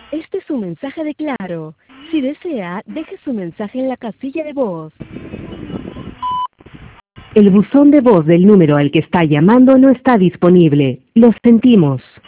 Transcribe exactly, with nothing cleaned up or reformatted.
Este es un mensaje de Claro. Si desea, deje su mensaje en la casilla de voz. El buzón de voz del número al que está llamando no está disponible. Lo sentimos.